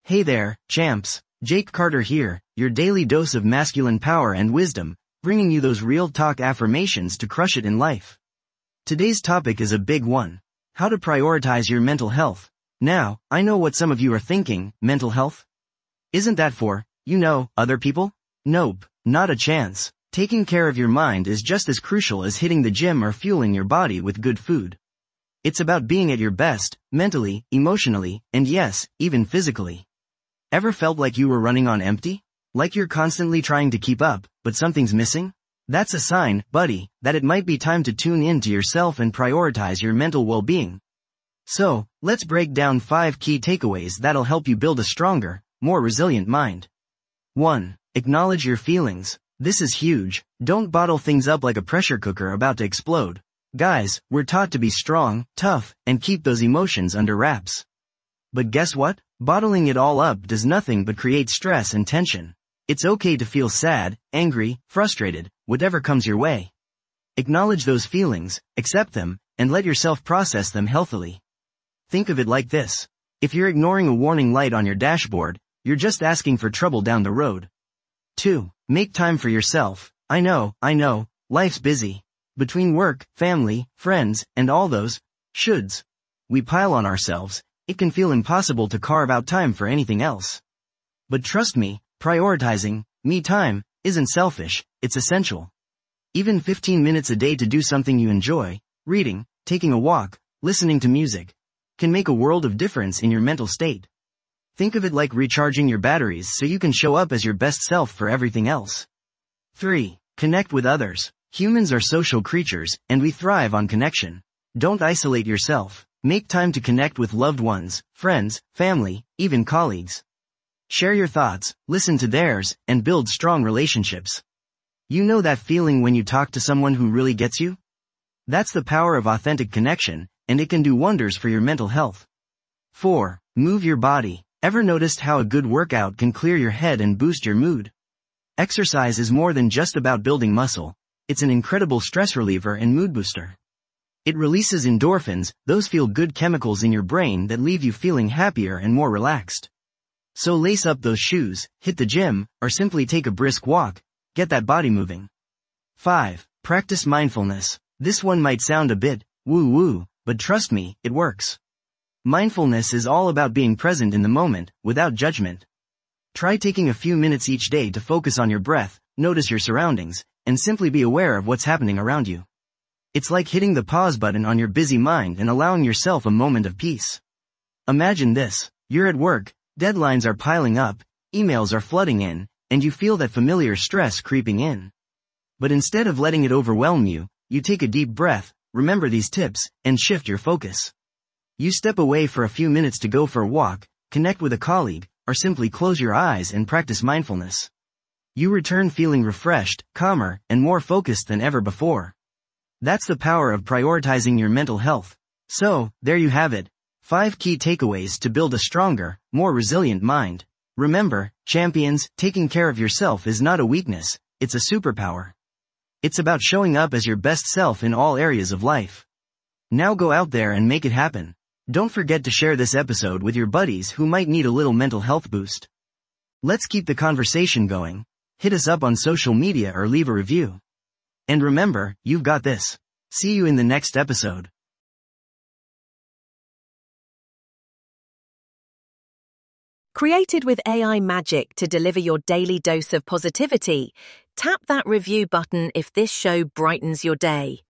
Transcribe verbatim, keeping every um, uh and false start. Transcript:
Hey there, champs. Jake Carter here, your daily dose of masculine power and wisdom, bringing you those real talk affirmations to crush it in life. Today's topic is a big one. How to prioritize your mental health. Now, I know what some of you are thinking, mental health? Isn't that for, you know, other people? Nope, not a chance. Taking care of your mind is just as crucial as hitting the gym or fueling your body with good food. It's about being at your best, mentally, emotionally, and yes, even physically. Ever felt like you were running on empty? Like you're constantly trying to keep up, but something's missing? That's a sign, buddy, that it might be time to tune in to yourself and prioritize your mental well-being. So, let's break down five key takeaways that'll help you build a stronger, more resilient mind. one. Acknowledge your feelings. This is huge. Don't bottle things up like a pressure cooker about to explode. Guys, we're taught to be strong, tough, and keep those emotions under wraps. But guess what? Bottling it all up does nothing but create stress and tension. It's okay to feel sad, angry, frustrated, whatever comes your way. Acknowledge those feelings, accept them, and let yourself process them healthily. Think of it like this. If you're ignoring a warning light on your dashboard, you're just asking for trouble down the road. two. Make time for yourself. I know, I know, life's busy. Between work, family, friends, and all those shoulds we pile on ourselves, it can feel impossible to carve out time for anything else. But trust me, prioritizing me time isn't selfish, it's essential. Even fifteen minutes a day to do something you enjoy, reading, taking a walk, listening to music, can make a world of difference in your mental state. Think of it like recharging your batteries so you can show up as your best self for everything else. three. Connect with others. Humans are social creatures, and we thrive on connection. Don't isolate yourself. Make time to connect with loved ones, friends, family, even colleagues. Share your thoughts, listen to theirs, and build strong relationships. You know that feeling when you talk to someone who really gets you? That's the power of authentic connection, and it can do wonders for your mental health. four. Move your body. Ever noticed how a good workout can clear your head and boost your mood? Exercise is more than just about building muscle. It's an incredible stress reliever and mood booster. It releases endorphins, those feel-good chemicals in your brain that leave you feeling happier and more relaxed. So lace up those shoes, hit the gym, or simply take a brisk walk. Get that body moving. five. Practice mindfulness. This one might sound a bit woo-woo, but trust me, it works. Mindfulness is all about being present in the moment, without judgment. Try taking a few minutes each day to focus on your breath, notice your surroundings, and simply be aware of what's happening around you. It's like hitting the pause button on your busy mind and allowing yourself a moment of peace. Imagine this. You're at work, deadlines are piling up, emails are flooding in, and you feel that familiar stress creeping in. But instead of letting it overwhelm you, you take a deep breath, remember these tips, and shift your focus. You step away for a few minutes to go for a walk, connect with a colleague, or simply close your eyes and practice mindfulness. You return feeling refreshed, calmer, and more focused than ever before. That's the power of prioritizing your mental health. So, there you have it. Five key takeaways to build a stronger, more resilient mind. Remember, champions, taking care of yourself is not a weakness, it's a superpower. It's about showing up as your best self in all areas of life. Now go out there and make it happen. Don't forget to share this episode with your buddies who might need a little mental health boost. Let's keep the conversation going. Hit us up on social media or leave a review. And remember, you've got this. See you in the next episode. Created with A I magic to deliver your daily dose of positivity, tap that review button if this show brightens your day.